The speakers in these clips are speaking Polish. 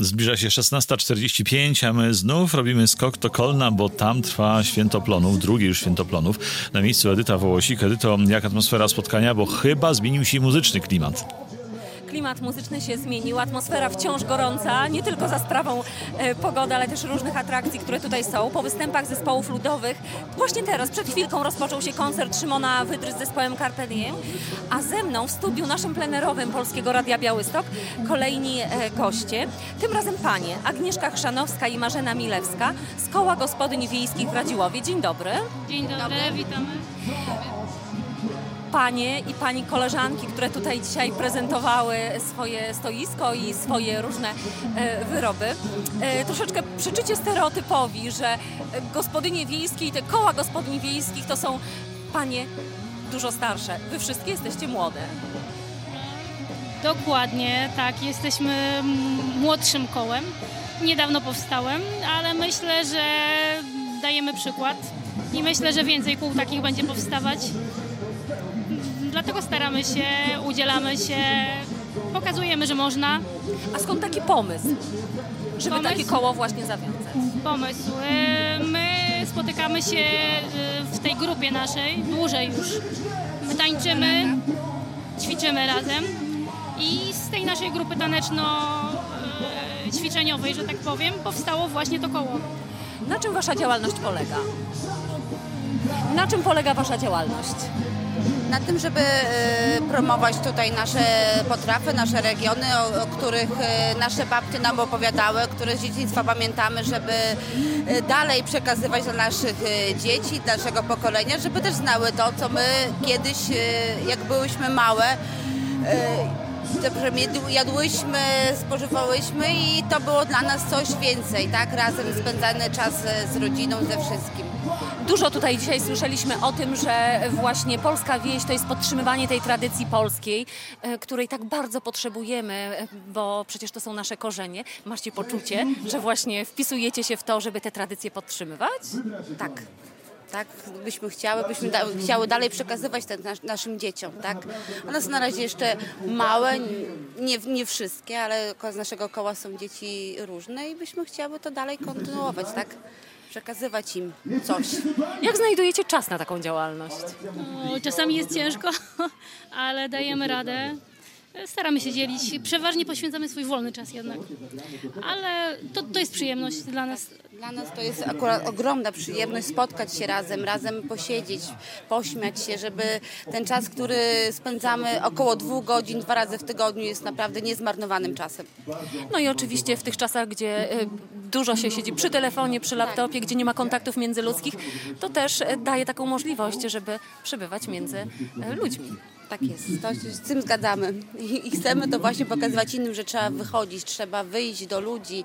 Zbliża się 16:45, a my znów robimy skok do Kolna, bo tam trwa Święto Plonów, drugie już Święto Plonów. Na miejscu Edyta Wołosik. Edyto, jak atmosfera spotkania, bo chyba zmienił się muzyczny klimat. Klimat muzyczny się zmienił, atmosfera wciąż gorąca, nie tylko za sprawą pogody, ale też różnych atrakcji, które tutaj są. Po występach zespołów ludowych, właśnie teraz, przed chwilką rozpoczął się koncert Szymona Wydry z zespołem Carpe Diem, a ze mną w studiu naszym plenerowym Polskiego Radia Białystok kolejni goście. Tym razem panie Agnieszka Chrzanowska i Marzena Milewska z Koła Gospodyń Wiejskich w Radziłowie. Dzień dobry. Dzień dobry, witamy. Panie i pani koleżanki, które tutaj dzisiaj prezentowały swoje stoisko i swoje różne wyroby, troszeczkę przeczycie stereotypowi, że gospodynie wiejskie i te koła gospodyń wiejskich to są panie dużo starsze. Wy wszystkie jesteście młode. Dokładnie, tak. Jesteśmy młodszym kołem. Niedawno powstałem, ale myślę, że dajemy przykład i myślę, że więcej kół takich będzie powstawać. Dlatego staramy się, udzielamy się, pokazujemy, że można. A skąd taki pomysł, żeby takie koło właśnie zawiązać? Pomysł. My spotykamy się w tej grupie naszej dłużej już. My tańczymy, ćwiczymy razem i z tej naszej grupy taneczno-ćwiczeniowej, że tak powiem, powstało właśnie to koło. Na czym wasza działalność polega? Na czym polega wasza działalność? Na tym, żeby promować tutaj nasze potrawy, nasze regiony, o których nasze babcie nam opowiadały, które z dzieciństwa pamiętamy, żeby dalej przekazywać dla naszych dzieci, dla naszego pokolenia, żeby też znały to, co my kiedyś, jak byłyśmy małe, jadłyśmy, spożywałyśmy i to było dla nas coś więcej, tak? Razem spędzany czas z rodziną, ze wszystkim. Dużo tutaj dzisiaj słyszeliśmy o tym, że właśnie polska wieś to jest podtrzymywanie tej tradycji polskiej, której tak bardzo potrzebujemy, bo przecież to są nasze korzenie. Macie poczucie, że właśnie wpisujecie się w to, żeby te tradycje podtrzymywać? Tak. Tak, byśmy chciały dalej przekazywać to naszym dzieciom, tak? One są na razie jeszcze małe, nie wszystkie, ale z naszego koła są dzieci różne i byśmy chciały to dalej kontynuować, tak? Przekazywać im coś. Jak znajdujecie czas na taką działalność? Czasami jest ciężko, ale dajemy radę. Staramy się dzielić. Przeważnie poświęcamy swój wolny czas jednak. Ale to jest przyjemność dla nas. Dla nas to jest akurat ogromna przyjemność spotkać się razem posiedzieć, pośmiać się, żeby ten czas, który spędzamy około 2 godzin, 2 razy w tygodniu jest naprawdę niezmarnowanym czasem. No i oczywiście w tych czasach, gdzie dużo się siedzi przy telefonie, przy laptopie, gdzie nie ma kontaktów międzyludzkich, to też daje taką możliwość, żeby przebywać między ludźmi. Tak jest, to się z tym zgadzamy i chcemy to właśnie pokazywać innym, że trzeba wychodzić, trzeba wyjść do ludzi,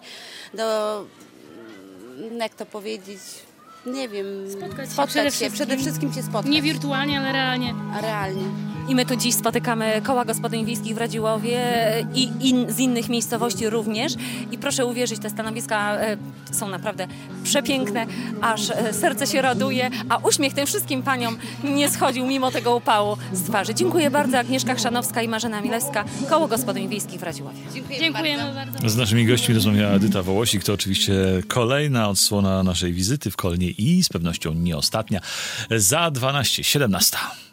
jak to powiedzieć, nie wiem, spotkać się, przede wszystkim się spotkać. Nie wirtualnie, ale realnie. Realnie. I my tu dziś spotykamy Koła Gospodyń Wiejskich w Radziłowie i z innych miejscowości również. I proszę uwierzyć, te stanowiska są naprawdę przepiękne, aż serce się raduje, a uśmiech tym wszystkim paniom nie schodził mimo tego upału z twarzy. Dziękuję bardzo. Agnieszka Chrzanowska i Marzena Milewska, Koło Gospodyń Wiejskich w Radziłowie. Dziękujemy bardzo. Z naszymi gośćmi rozmawiała Edyta Wołosik. To oczywiście kolejna odsłona naszej wizyty w Kolnie i z pewnością nie ostatnia. Za 12:17.